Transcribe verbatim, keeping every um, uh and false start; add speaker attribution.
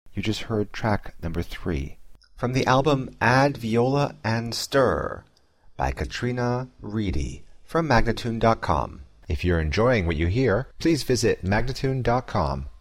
Speaker 1: You just heard track number three from the album Add Viola and Stir by Katrina Reedy from Magnatune dot com. If you're enjoying what you hear, please visit Magnatune dot com